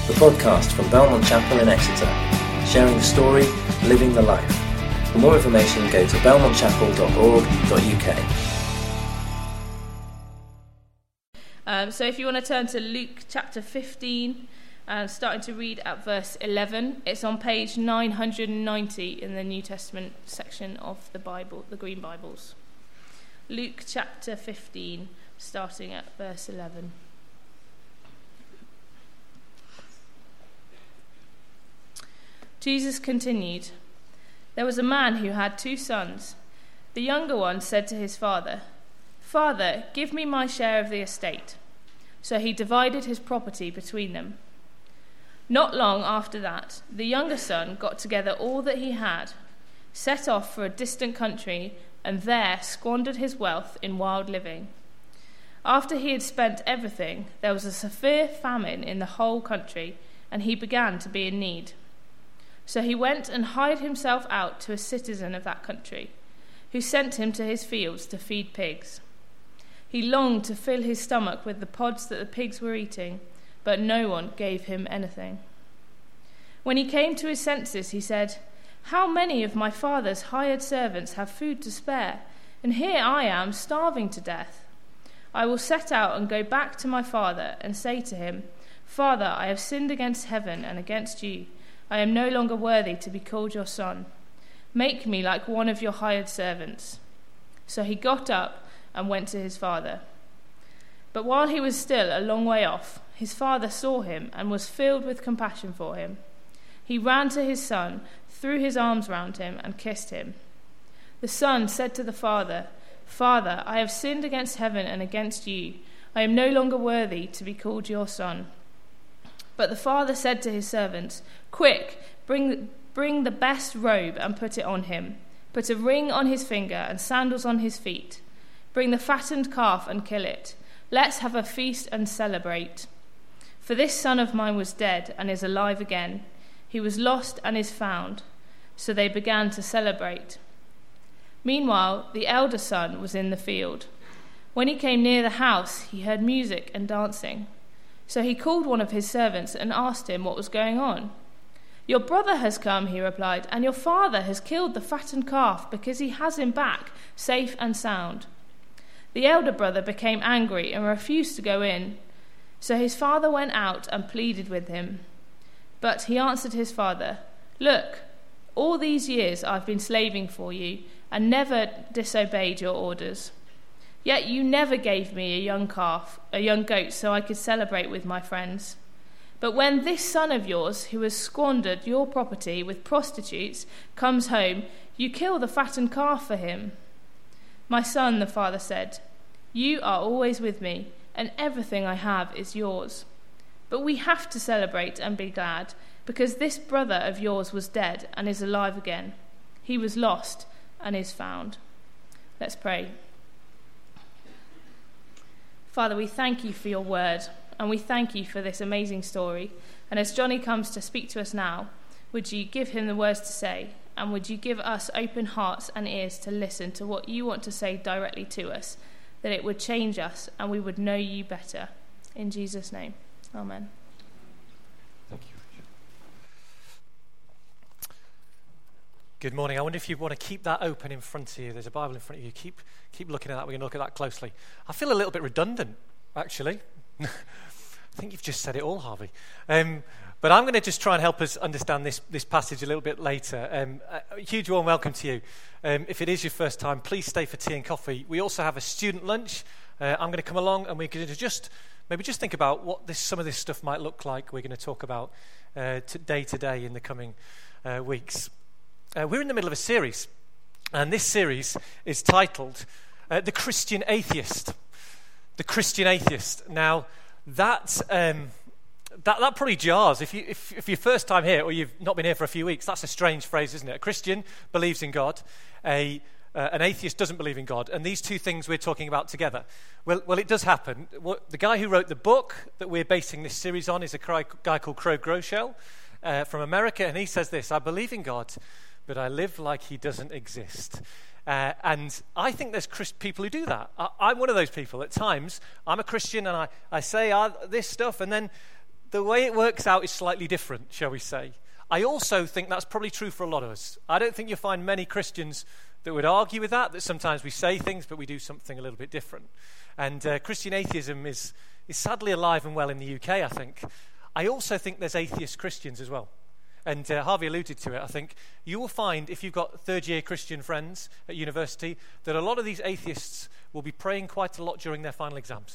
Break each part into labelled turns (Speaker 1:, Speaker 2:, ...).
Speaker 1: the podcast from Belmont Chapel in Exeter, sharing the story, living the life. For more information, go to belmontchapel.org.uk.
Speaker 2: So if you want to turn to Luke chapter 15, starting to read at verse 11, it's on page 990 in the New Testament section of the Bible, the Green Bibles. Luke chapter 15, starting at verse 11. Jesus continued, "There was a man who had 2 sons. The younger one said to his father, 'Father, give me my share of the estate.' So he divided his property between them. Not long after that, the younger son got together all that he had, set off for a distant country, and there squandered his wealth in wild living. After he had spent everything, there was a severe famine in the whole country, and he began to be in need. So he went and hired himself out to a citizen of that country, who sent him to his fields to feed pigs. He longed to fill his stomach with the pods that the pigs were eating, but no one gave him anything. When he came to his senses, he said, 'How many of my father's hired servants have food to spare, and here I am starving to death? I will set out and go back to my father and say to him, Father, I have sinned against heaven and against you. I am no longer worthy to be called your son. Make me like one of your hired servants.' So he got up and went to his father. But while he was still a long way off, his father saw him and was filled with compassion for him. He ran to his son, threw his arms round him, and kissed him. The son said to the father, 'Father, I have sinned against heaven and against you. I am no longer worthy to be called your son.' But the father said to his servants, 'Quick, bring the best robe and put it on him. Put a ring on his finger and sandals on his feet. Bring the fattened calf and kill it. Let's have a feast and celebrate. For this son of mine was dead and is alive again. He was lost and is found.' So they began to celebrate. Meanwhile, the elder son was in the field. When he came near the house, he heard music and dancing. So he called one of his servants and asked him what was going on. 'Your brother has come,' he replied, 'and your father has killed the fattened calf because he has him back, safe and sound.' The elder brother became angry and refused to go in. So his father went out and pleaded with him. But he answered his father, 'Look, all these years I've been slaving for you and never disobeyed your orders. Yet you never gave me a young goat, so I could celebrate with my friends. But when this son of yours, who has squandered your property with prostitutes, comes home, you kill the fattened calf for him.' 'My son,' the father said, 'you are always with me, and everything I have is yours. But we have to celebrate and be glad, because this brother of yours was dead and is alive again. He was lost and is found.'" Let's pray. Father, we thank you for your word, and we thank you for this amazing story. And as Johnny comes to speak to us now, would you give him the words to say, and would you give us open hearts and ears to listen to what you want to say directly to us, that it would change us and we would know you better. In Jesus' name, amen.
Speaker 3: Thank you. Good morning. I wonder if you want to keep that open in front of you. There's a Bible in front of you. Keep looking at that. We're going to look at that closely. I feel a little bit redundant, actually. I think you've just said it all, Harvey. But I'm going to just try and help us understand this passage a little bit later. A huge warm welcome to you. If it is your first time, please stay for tea and coffee. We also have a student lunch. I'm going to come along and we're going to maybe just think about what some of this stuff might look like. We're going to talk about day to day in the coming weeks. We're in the middle of a series, and this series is titled The Christian Atheist. The Christian Atheist. Now, that probably jars. If you're first time here or you've not been here for a few weeks, that's a strange phrase, isn't it? A Christian believes in God. An atheist doesn't believe in God. And these two things we're talking about together. Well, it does happen. The guy who wrote the book that we're basing this series on is a guy called Craig Groeschel from America. And he says this: "I believe in God, but I live like he doesn't exist." And I think there's people who do that. I'm one of those people. At times, I'm a Christian and I say this stuff, and then the way it works out is slightly different, shall we say. I also think that's probably true for a lot of us. I don't think you'll find many Christians that would argue with that sometimes we say things, but we do something a little bit different. And Christian atheism is sadly alive and well in the UK, I think. I also think there's atheist Christians as well. And Harvey alluded to it, I think. You will find, if you've got third-year Christian friends at university, that a lot of these atheists will be praying quite a lot during their final exams.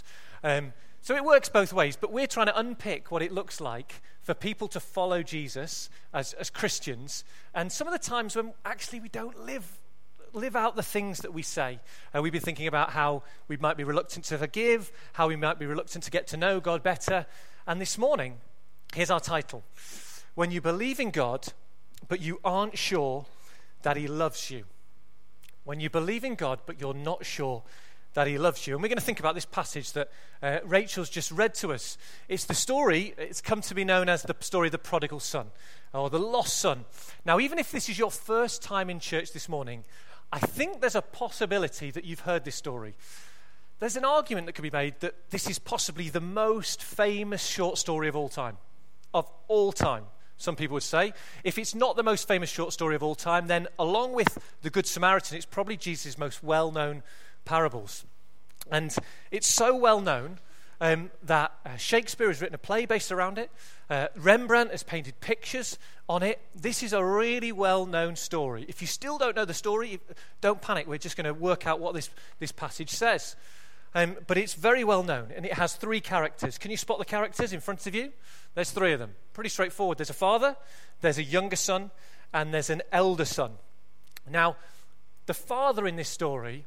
Speaker 3: So it works both ways, but we're trying to unpick what it looks like for people to follow Jesus as Christians, and some of the times when actually we don't live out the things that we say. We've been thinking about how we might be reluctant to forgive, how we might be reluctant to get to know God better, and this morning, here's our title. When you believe in God, but you aren't sure that he loves you. When you believe in God, but you're not sure that he loves you. And we're going to think about this passage that Rachel's just read to us. It's the story, it's come to be known as the story of the prodigal son, or the lost son. Now, even if this is your first time in church this morning, I think there's a possibility that you've heard this story. There's an argument that could be made that this is possibly the most famous short story of all time. Of all time, some people would say. If it's not the most famous short story of all time, then along with the Good Samaritan, it's probably Jesus' most well-known parables. And it's so well known that Shakespeare has written a play based around it. Rembrandt has painted pictures on it. This is a really well-known story. If you still don't know the story, don't panic. We're just going to work out what this passage says. But it's very well known, and it has three characters. Can you spot the characters in front of you? There's three of them. Pretty straightforward. There's a father, there's a younger son, and there's an elder son. Now, the father in this story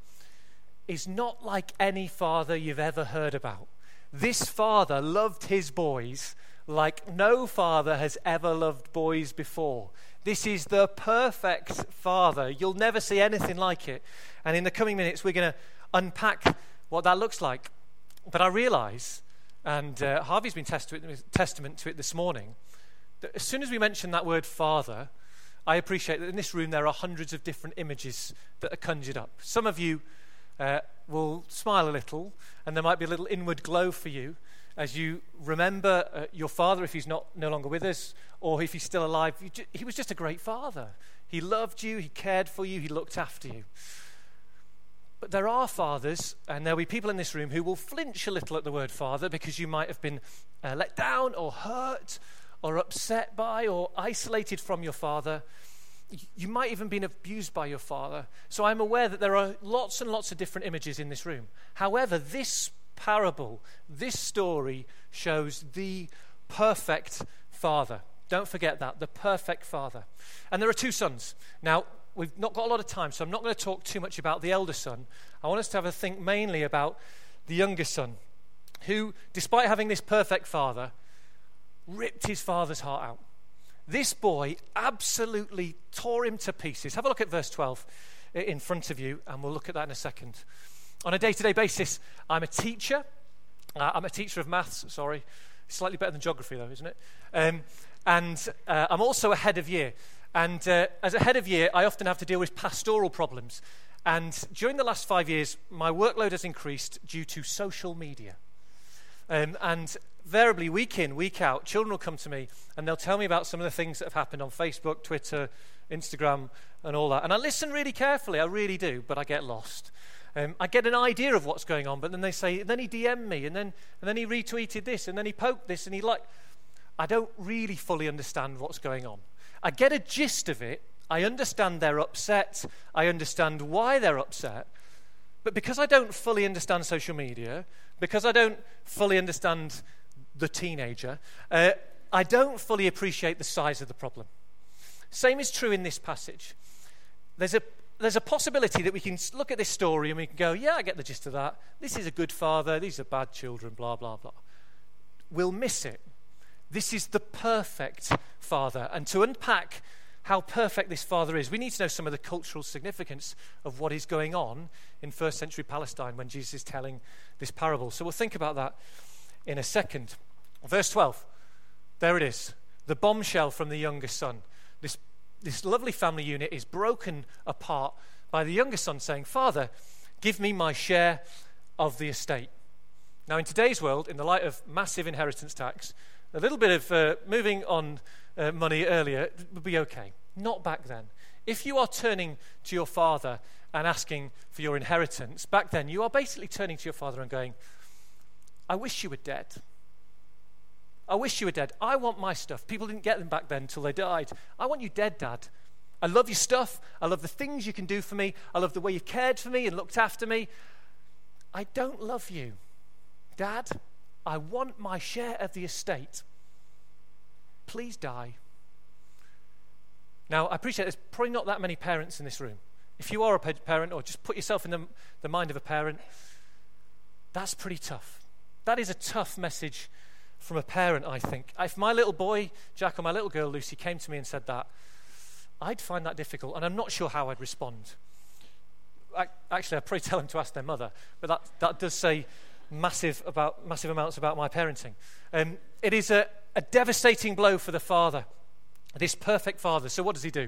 Speaker 3: is not like any father you've ever heard about. This father loved his boys like no father has ever loved boys before. This is the perfect father. You'll never see anything like it. And in the coming minutes, we're going to unpack what that looks like. But I realise, and Harvey's been testament to it this morning, that as soon as we mention that word father, I appreciate that in this room there are hundreds of different images that are conjured up. Some of you will smile a little, and there might be a little inward glow for you as you remember your father, if he's no longer with us, or if he's still alive. He was just a great father. He loved you, he cared for you, he looked after you. But there are fathers, and there'll be people in this room who will flinch a little at the word father because you might have been let down or hurt or upset by or isolated from your father. You might even been abused by your father. So I'm aware that there are lots and lots of different images in this room. However, this parable, this story shows the perfect father. Don't forget that, the perfect father. And there are two sons. Now, we've not got a lot of time, so I'm not going to talk too much about the elder son. I want us to have a think mainly about the younger son, who, despite having this perfect father, ripped his father's heart out. This boy absolutely tore him to pieces. Have a look at verse 12 in front of you, and we'll look at that in a second. On a day-to-day basis, I'm a teacher. I'm a teacher of maths, sorry. Slightly better than geography, though, isn't it? And I'm also a head of year. And as a head of year, I often have to deal with pastoral problems. And during the last 5 years, my workload has increased due to social media. And invariably, week in, week out, children will come to me and they'll tell me about some of the things that have happened on Facebook, Twitter, Instagram, and all that. And I listen really carefully, I really do, but I get lost. I get an idea of what's going on, but then they say, and then he DM'd me, and then he retweeted this, and then he poked this, and he liked. I don't really fully understand what's going on. I get a gist of it. I understand they're upset. I understand why they're upset. But because I don't fully understand social media, because I don't fully understand the teenager, I don't fully appreciate the size of the problem. Same is true in this passage. There's a possibility that we can look at this story and we can go, yeah, I get the gist of that. This is a good father. These are bad children, blah, blah, blah. We'll miss it. This is the perfect father. And to unpack how perfect this father is, we need to know some of the cultural significance of what is going on in first century Palestine when Jesus is telling this parable. So we'll think about that in a second. Verse 12, there it is. The bombshell from the younger son. This lovely family unit is broken apart by the younger son saying, Father, give me my share of the estate. Now, in today's world, in the light of massive inheritance tax, A little bit of moving on money earlier would be okay. Not back then. If you are turning to your father and asking for your inheritance, back then you are basically turning to your father and going, I wish you were dead. I wish you were dead. I want my stuff. People didn't get them back then until they died. I want you dead, Dad. I love your stuff. I love the things you can do for me. I love the way you cared for me and looked after me. I don't love you, Dad. I want my share of the estate. Please die. Now, I appreciate there's probably not that many parents in this room. If you are a parent, or just put yourself in the mind of a parent, that's pretty tough. That is a tough message from a parent, I think. If my little boy, Jack, or my little girl, Lucy, came to me and said that, I'd find that difficult, and I'm not sure how I'd respond. Actually, I'd probably tell them to ask their mother, but that does say massive amounts about my parenting. It is a devastating blow for the father, this perfect father. So what does he do?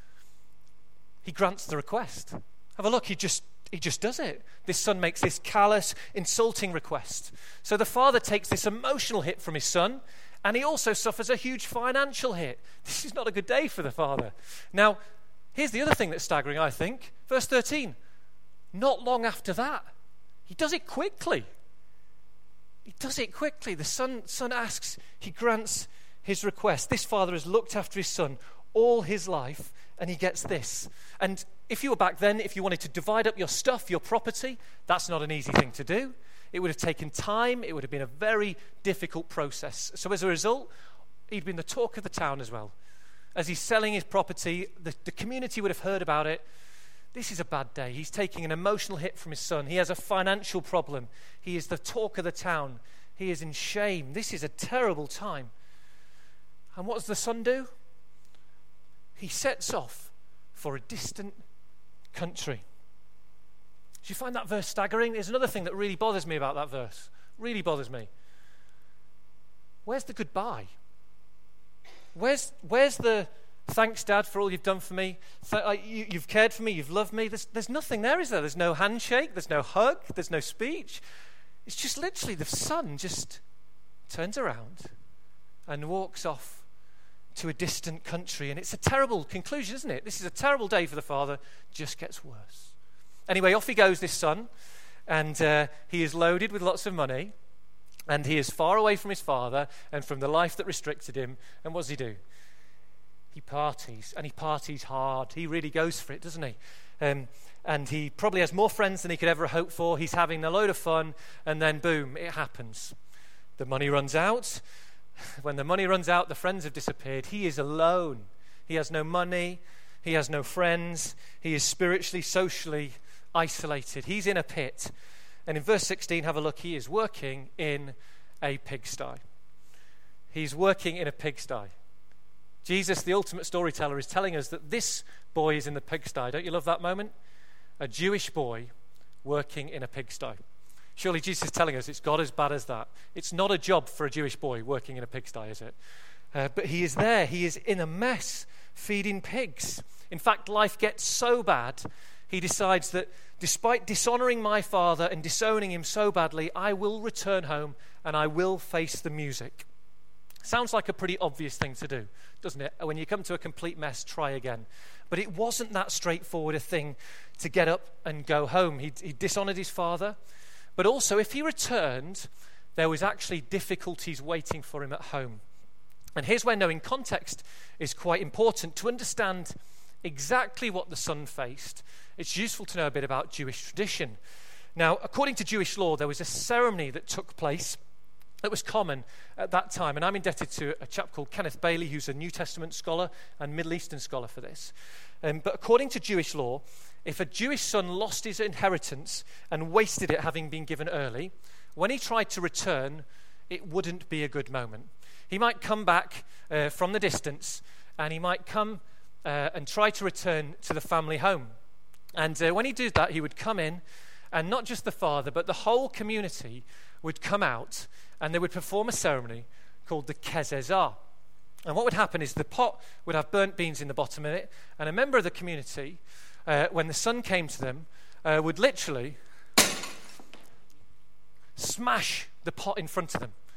Speaker 3: He grants the request. Have a look, he just does it. This son makes this callous, insulting request. So the father takes this emotional hit from his son, and he also suffers a huge financial hit. This is not a good day for the father. Now, here's the other thing that's staggering, I think. Verse 13. Not long after that, he does it quickly. He does it quickly. The son asks, he grants his request. This father has looked after his son all his life, and he gets this. And if you were back then, if you wanted to divide up your stuff, your property, that's not an easy thing to do. It would have taken time. It would have been a very difficult process. So as a result, he'd been the talk of the town as well. As he's selling his property, the community would have heard about it. This is a bad day. He's taking an emotional hit from his son. He has a financial problem. He is the talk of the town. He is in shame. This is a terrible time. And what does the son do? He sets off for a distant country. Do you find that verse staggering? There's another thing that really bothers me about that verse. Really bothers me. Where's the goodbye? Where's the thanks, Dad, for all you've done for me? You've cared for me. You've loved me. There's nothing there, is there? There's no handshake. There's no hug. There's no speech. It's just literally the son just turns around and walks off to a distant country. And it's a terrible conclusion, isn't it? This is a terrible day for the father. Just gets worse. Anyway, off he goes, this son. And he is loaded with lots of money. And he is far away from his father and from the life that restricted him. And what does he do? He parties, and he parties hard. He really goes for it, doesn't he? And he probably has more friends than he could ever hope for. He's having a load of fun, and then boom, it happens. The money runs out. When the money runs out, the friends have disappeared. He is alone. He has no money. He has no friends. He is spiritually, socially isolated. He's in a pit. And in verse 16, have a look, he is working in a pigsty. He's working in a pigsty. Jesus, the ultimate storyteller, is telling us that this boy is in the pigsty. Don't you love that moment? A Jewish boy working in a pigsty. Surely Jesus is telling us it's got as bad as that. It's not a job for a Jewish boy working in a pigsty, is it? But he is there. He is in a mess, feeding pigs. In fact, life gets so bad, he decides that despite dishonoring my father and disowning him so badly, I will return home and I will face the music. Sounds like a pretty obvious thing to do, doesn't it? When you come to a complete mess, try again. But it wasn't that straightforward a thing to get up and go home. He dishonored his father. But also, if he returned, there was actually difficulties waiting for him at home. And here's where knowing context is quite important. To understand exactly what the son faced, it's useful to know a bit about Jewish tradition. Now, according to Jewish law, there was a ceremony that took place that was common at that time. And I'm indebted to a chap called Kenneth Bailey, who's a New Testament scholar and Middle Eastern scholar for this. But according to Jewish law, if a Jewish son lost his inheritance and wasted it having been given early, when he tried to return, it wouldn't be a good moment. He might come back from the distance, and he might come and try to return to the family home. And when he did that, he would come in, and not just the father, but the whole community would come out, and they would perform a ceremony called the Kezezah. And what would happen is the pot would have burnt beans in the bottom of it, and a member of the community, when the son came to them, would literally smash the pot in front of them.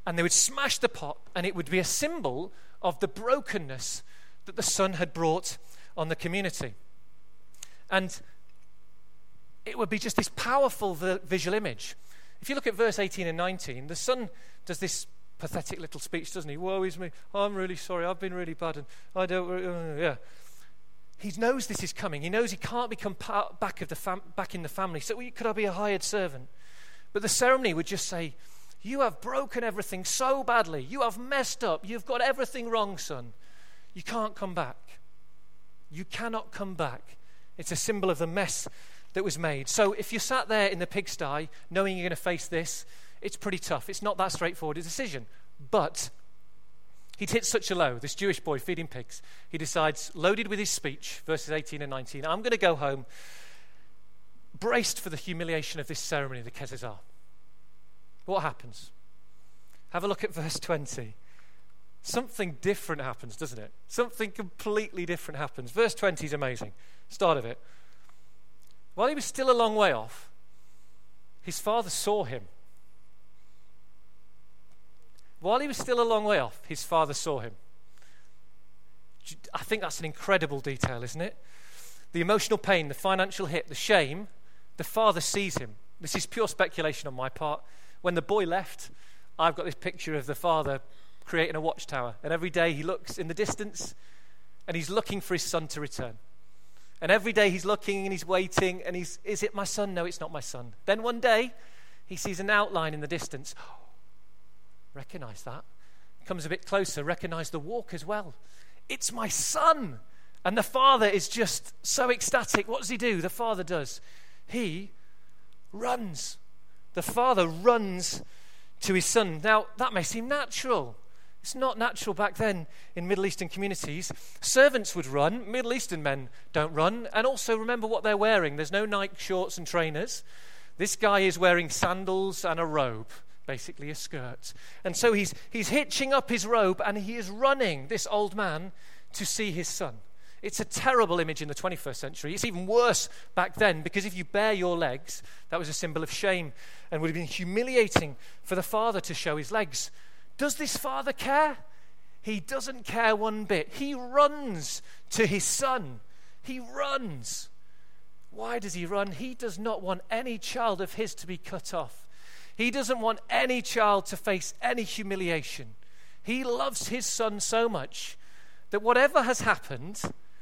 Speaker 3: and they would smash the pot, and it would be a symbol of the brokenness that the son had brought on the community. And it would be just this powerful visual image. If you look at verse 18 and 19, the son does this pathetic little speech, doesn't he? Woe is me. Oh, I'm really sorry. I've been really bad. And I don't... yeah. He knows this is coming. He knows he can't become back in the family. So could I be a hired servant? But the ceremony would just say, you have broken everything so badly. You have messed up. You've got everything wrong, son. You can't come back. You cannot come back. It's a symbol of the mess that was made. So if you sat there in the pigsty knowing you're going to face this, it's pretty tough. It's not that straightforward a decision. But he'd hit such a low, this Jewish boy feeding pigs. He decides, loaded with his speech, verses 18 and 19, I'm going to go home braced for the humiliation of this ceremony, the Kezazah. What happens? Have a look at verse 20. Something different happens, doesn't it? Something completely different happens. Verse 20 is amazing. Start of it. While he was still a long way off, his father saw him. While he was still a long way off, his father saw him. I think that's an incredible detail, isn't it? The emotional pain, the financial hit, the shame, the father sees him. This is pure speculation on my part. When the boy left, I've got this picture of the father creating a watchtower. And every day he looks in the distance and he's looking for his son to return. And every day he's looking and he's waiting and is it my son? No, it's not my son. Then one day he sees an outline in the distance. Recognize that. Comes a bit closer, recognize the walk as well. It's my son. And the father is just so ecstatic. What does he do? The father does. He runs. The father runs to his son. Now, that may seem natural. It's not natural back then in Middle Eastern communities. Servants would run. Middle Eastern men don't run. And also remember what they're wearing. There's no Nike shorts and trainers. This guy is wearing sandals and a robe, basically a skirt. And so he's hitching up his robe and he is running, this old man, to see his son. It's a terrible image in the 21st century. It's even worse back then because if you bare your legs, that was a symbol of shame and would have been humiliating for the father to show his legs. Does this father care? He doesn't care one bit. He runs to his son. He runs. Why does he run? He does not want any child of his to be cut off. He doesn't want any child to face any humiliation. He loves his son so much that whatever has happened,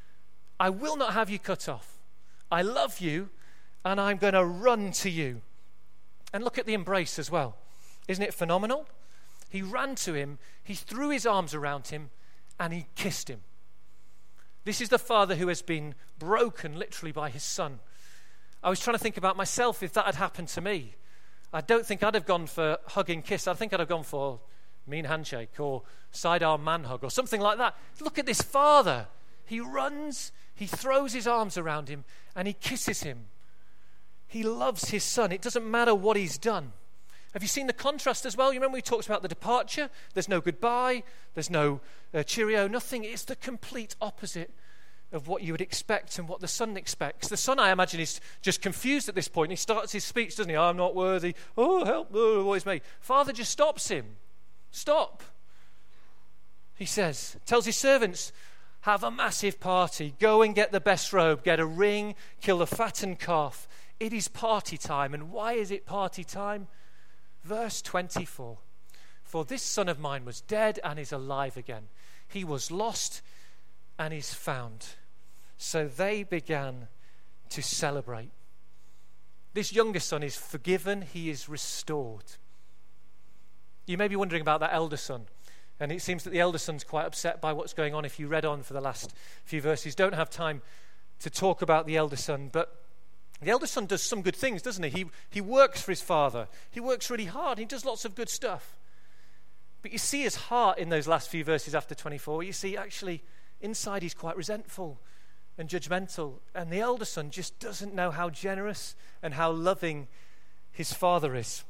Speaker 3: I will not have you cut off. I love you, and I'm going to run to you. And look at the embrace as well. Isn't it phenomenal? He ran to him, he threw his arms around him, and he kissed him. This is the father who has been broken literally by his son. I was trying to think about myself if that had happened to me. I don't think I'd have gone for hug and kiss. I think I'd have gone for mean handshake or sidearm man hug or something like that. Look at this father. He runs, he throws his arms around him, and he kisses him. He loves his son. It doesn't matter what he's done. Have you seen the contrast as well? You remember we talked about the departure? There's no goodbye, there's no cheerio, nothing. It's the complete opposite of what you would expect and what the son expects. The son, I imagine, is just confused at this point. He starts his speech, doesn't he? I'm not worthy. Oh, help. Oh, what is me? Father just stops him. Stop. He says, tells his servants, have a massive party. Go and get the best robe. Get a ring. Kill the fattened calf. It is party time. And why is it party time? Verse 24. For this son of mine was dead and is alive again. He was lost and is found. So they began to celebrate. This younger son is forgiven. He is restored. You may be wondering about that elder son. And it seems that the elder son's quite upset by what's going on. If you read on for the last few verses, don't have time to talk about the elder son. But the elder son does some good things, doesn't he? He works for his father. He works really hard. He does lots of good stuff. But you see his heart in those last few verses after 24. You see, actually, inside he's quite resentful and judgmental. And the elder son just doesn't know how generous and how loving his father is.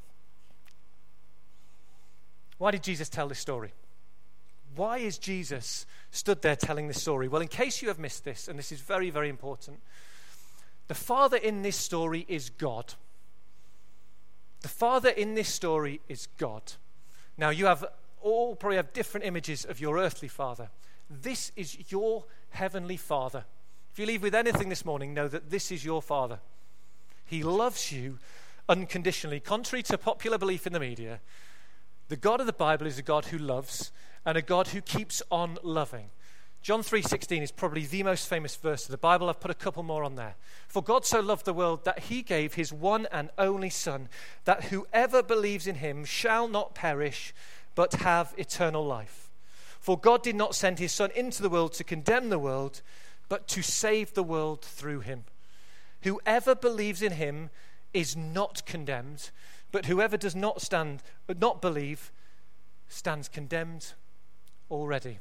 Speaker 3: Why did Jesus tell this story? Why is Jesus stood there telling this story? Well, in case you have missed this, and this is very, very important, the father in this story is God. The father in this story is God. Now, you all probably have different images of your earthly father. This is your heavenly Father. If you leave with anything this morning, know that this is your Father. He loves you unconditionally. Contrary to popular belief in the media, the God of the Bible is a God who loves and a God who keeps on loving. John 3:16 is probably the most famous verse of the Bible. I've put a couple more on there. For God so loved the world that he gave his one and only Son, that whoever believes in him shall not perish, but have eternal life. For God did not send his Son into the world to condemn the world, but to save the world through him. Whoever believes in him is not condemned, but whoever does not believe stands condemned already.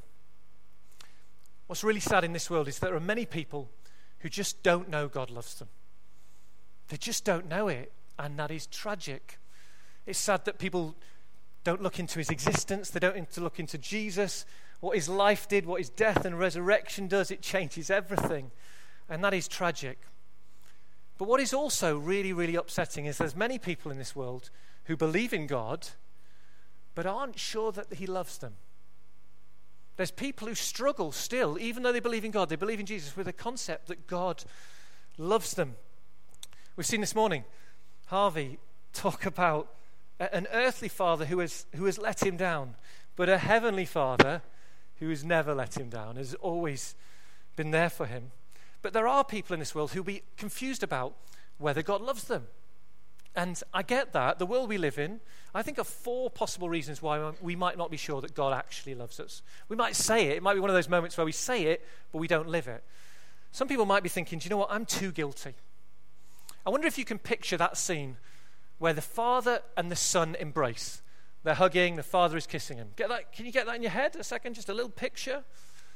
Speaker 3: What's really sad in this world is there are many people who just don't know God loves them. They just don't know it, and that is tragic. It's sad that people don't look into his existence. They don't look into Jesus, what his life did, what his death and resurrection does. It changes everything, and that is tragic. But what is also really, really upsetting is there's many people in this world who believe in God but aren't sure that he loves them. There's people who struggle still, even though they believe in God, they believe in Jesus, with the concept that God loves them. We've seen this morning Harvey talk about an earthly father who has let him down, but a heavenly Father who has never let him down, has always been there for him. But there are people in this world who will be confused about whether God loves them. And I get that. The world we live in, I think, of 4 possible reasons why we might not be sure that God actually loves us. We might say it. It might be one of those moments where we say it, but we don't live it. Some people might be thinking, do you know what? I'm too guilty. I wonder if you can picture that scene where the Father and the Son embrace. They're hugging. The Father is kissing him. Get that? Can you get that in your head a second? Just a little picture.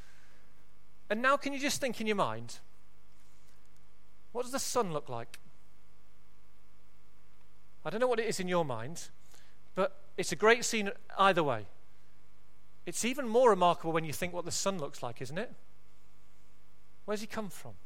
Speaker 3: And now can you just think in your mind, what does the Son look like? I don't know what it is in your mind, but it's a great scene either way. It's even more remarkable when you think what the Son looks like, isn't it? Where's he come from?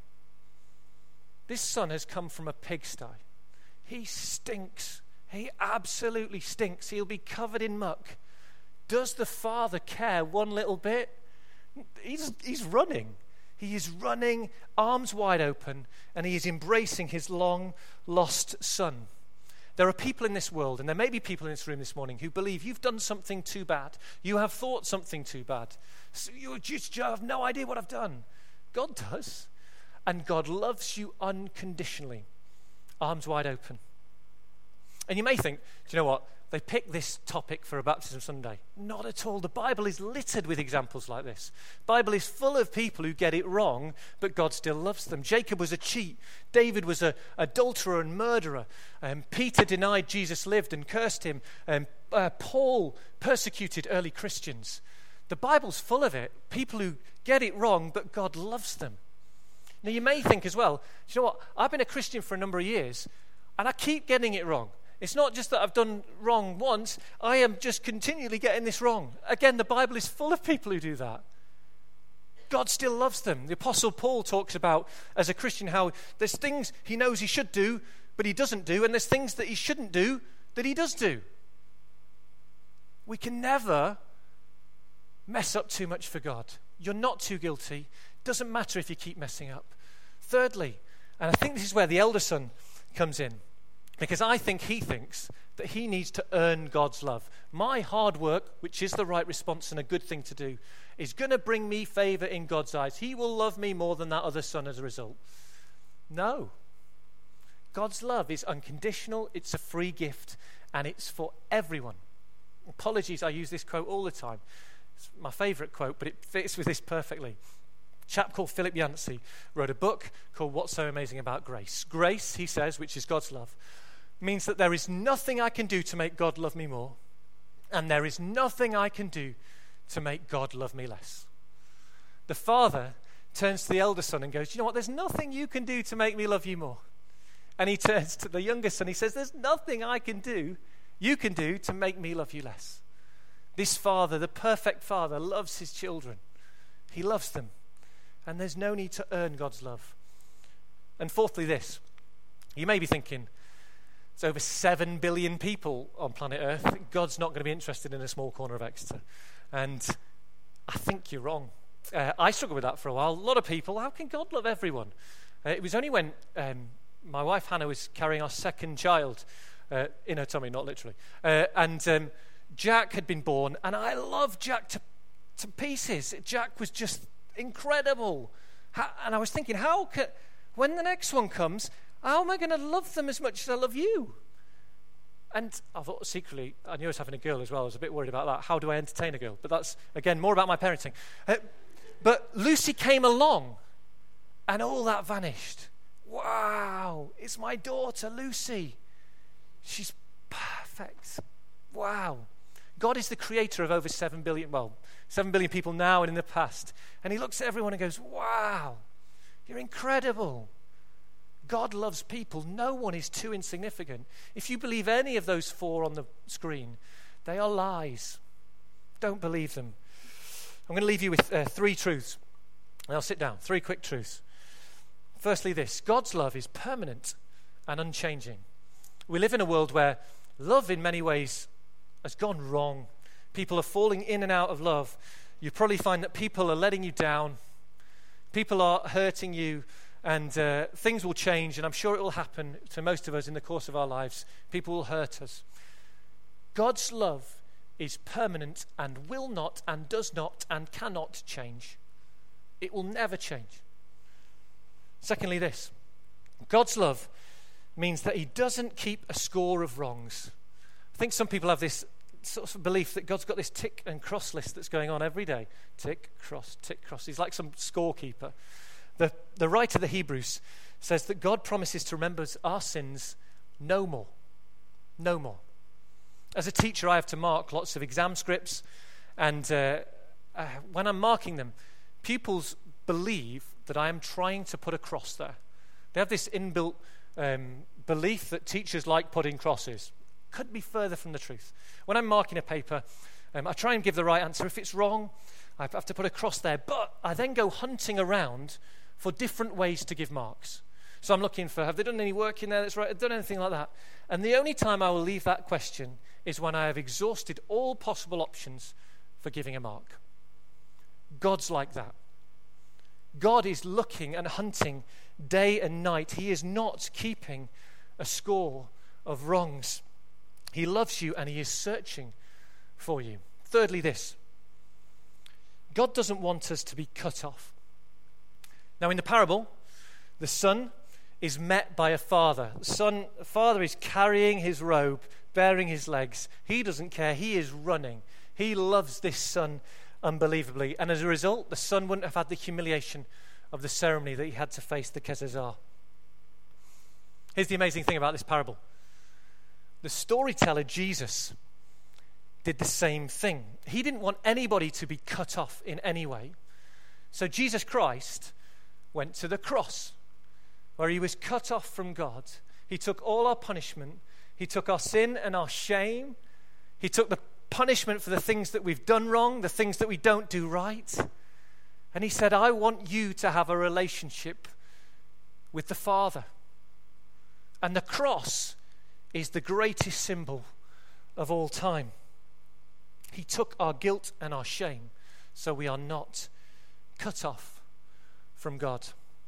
Speaker 3: This Son has come from a pigsty. He stinks. He absolutely stinks. He'll be covered in muck. Does the Father care one little bit? He's running. He is running, arms wide open, and he is embracing his long-lost Son. There are people in this world, and there may be people in this room this morning, who believe you've done something too bad. You have thought something too bad. So you have no idea what I've done. God does. And God loves you unconditionally, arms wide open. And you may think, do you know what? They picked this topic for a Baptism Sunday. Not at all. The Bible is littered with examples like this. The Bible is full of people who get it wrong, but God still loves them. Jacob was a cheat. David was an adulterer and murderer. Peter denied Jesus lived and cursed him. Paul persecuted early Christians. The Bible's full of it. People who get it wrong, but God loves them. Now, you may think as well, do you know what? I've been a Christian for a number of years, and I keep getting it wrong. It's not just that I've done wrong once, I am just continually getting this wrong. Again, the Bible is full of people who do that. God still loves them. The Apostle Paul talks about, as a Christian, how there's things he knows he should do, but he doesn't do, and there's things that he shouldn't do, that he does do. We can never mess up too much for God. You're not too guilty. Doesn't matter if you keep messing up. Thirdly, and I think this is where the elder son comes in, because I think he thinks that he needs to earn God's love. My hard work, which is the right response and a good thing to do, is going to bring me favor in God's eyes. He will love me more than that other son as a result. No. God's love is unconditional, it's a free gift, and it's for everyone. Apologies, I use this quote all the time. It's my favorite quote, but it fits with this perfectly. A chap called Philip Yancey wrote a book called What's So Amazing About Grace. Grace, he says, which is God's love, means that there is nothing I can do to make God love me more, and there is nothing I can do to make God love me less. The father turns to the elder son and goes, you know what, there's nothing you can do to make me love you more. And he turns to the younger son, he says, there's nothing you can do to make me love you less. This father, the perfect father, loves his children. He loves them. And there's no need to earn God's love. And fourthly, this. You may be thinking, There's over 7 billion people on planet Earth. God's not going to be interested in a small corner of Exeter. And I think you're wrong. I struggled with that for a while. A lot of people, how can God love everyone? It was only when my wife Hannah was carrying our second child in her tummy, not literally, and Jack had been born, and I loved Jack to pieces. Jack was just incredible. And I was thinking, when the next one comes, how am I going to love them as much as I love you? And I thought secretly, I knew I was having a girl as well. I was a bit worried about that. How do I entertain a girl? But that's, again, more about my parenting. But Lucy came along, and all that vanished. Wow, it's my daughter, Lucy. She's perfect. Wow. God is the creator of over 7 billion people now and in the past. And he looks at everyone and goes, wow, you're incredible. God loves people. No one is too insignificant. If you believe any of those 4 on the screen, they are lies. Don't believe them. I'm going to leave you with 3 truths. And I'll sit down. 3 quick truths. Firstly, this: God's love is permanent and unchanging. We live in a world where love in many ways has gone wrong. People are falling in and out of love. You probably find that people are letting you down. People are hurting you, and things will change, and I'm sure it will happen to most of us in the course of our lives. People will hurt us. God's love is permanent and will not and does not and cannot change. It will never change. Secondly, this: God's love means that he doesn't keep a score of wrongs. I think some people have this sort of belief that God's got this tick and cross list that's going on every day. Tick, cross, tick, cross. He's like some scorekeeper. The writer of the Hebrews says that God promises to remember our sins no more. No more. As a teacher, I have to mark lots of exam scripts, and when I'm marking them, pupils believe that I am trying to put a cross there. They have this inbuilt belief that teachers like putting crosses. Couldn't be further from the truth. When I'm marking a paper, I try and give the right answer. If it's wrong, I have to put a cross there. But I then go hunting around for different ways to give marks. So I'm looking for, have they done any work in there that's right? Have they done anything like that? And the only time I will leave that question is when I have exhausted all possible options for giving a mark. God's like that. God is looking and hunting day and night. He is not keeping a score of wrongs. He loves you and he is searching for you. Thirdly, this: God doesn't want us to be cut off. Now, in the parable, the son is met by a father. The father is carrying his robe, bearing his legs. He doesn't care. He is running. He loves this son unbelievably. And as a result, the son wouldn't have had the humiliation of the ceremony that he had to face the Kezazah. Here's the amazing thing about this parable. The storyteller, Jesus, did the same thing. He didn't want anybody to be cut off in any way. So Jesus Christ went to the cross, where he was cut off from God. He took all our punishment. He took our sin and our shame. He took the punishment for the things that we've done wrong, the things that we don't do right. And he said, I want you to have a relationship with the Father. And the cross is the greatest symbol of all time. He took our guilt and our shame so we are not cut off from God.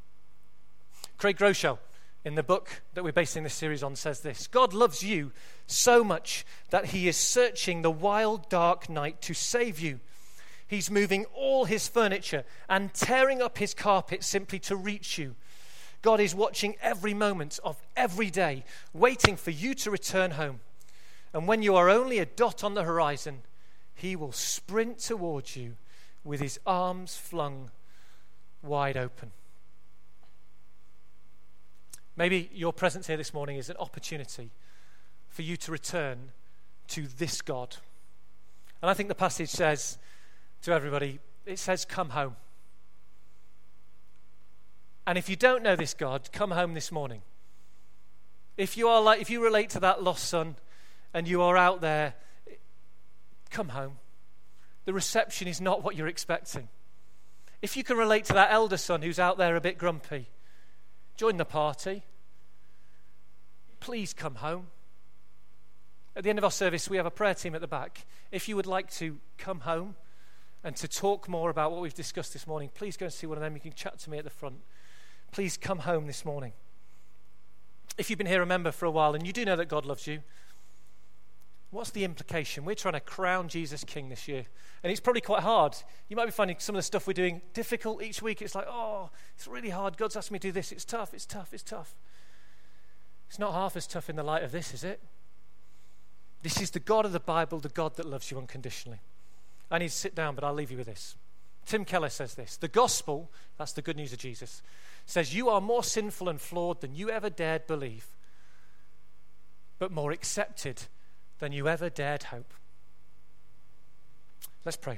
Speaker 3: Craig Groeschel, in the book that we're basing this series on, says this: God loves you so much that he is searching the wild, dark night to save you. He's moving all his furniture and tearing up his carpet simply to reach you. God is watching every moment of every day, waiting for you to return home. And when you are only a dot on the horizon, he will sprint towards you with his arms flung wide open. Maybe your presence here this morning is an opportunity for you to return to this God. And I think the passage says to everybody, it says, come home. And if you don't know this God, come home this morning. If you relate to that lost son and you are out there, come home. The reception is not what you're expecting. If you can relate to that elder son who's out there a bit grumpy, join the party. Please come home. At the end of our service, we have a prayer team at the back. If you would like to come home and to talk more about what we've discussed this morning, please go and see one of them. You can chat to me at the front. Please come home this morning. If you've been here a member for a while and you do know that God loves you, what's the implication? We're trying to crown Jesus King this year. And it's probably quite hard. You might be finding some of the stuff we're doing difficult each week. It's like, oh, it's really hard. God's asked me to do this. It's tough, it's tough, it's tough. It's not half as tough in the light of this, is it? This is the God of the Bible, the God that loves you unconditionally. I need to sit down, but I'll leave you with this. Tim Keller says this: the gospel, that's the good news of Jesus, says you are more sinful and flawed than you ever dared believe, but more accepted than you ever dared hope. Let's pray.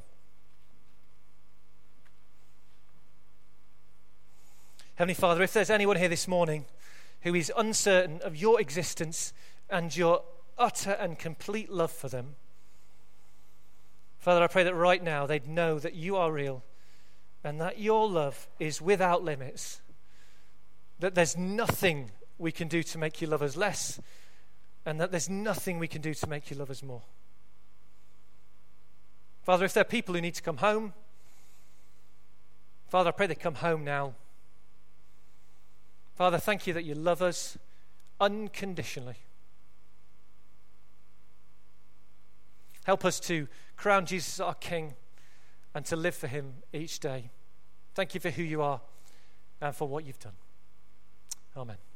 Speaker 3: Heavenly Father, if there's anyone here this morning who is uncertain of your existence and your utter and complete love for them, Father, I pray that right now they'd know that you are real and that your love is without limits, that there's nothing we can do to make you love us less, and that there's nothing we can do to make you love us more. Father, if there are people who need to come home, Father, I pray they come home now. Father, thank you that you love us unconditionally. Help us to crown Jesus as our King and to live for him each day. Thank you for who you are and for what you've done. Amen.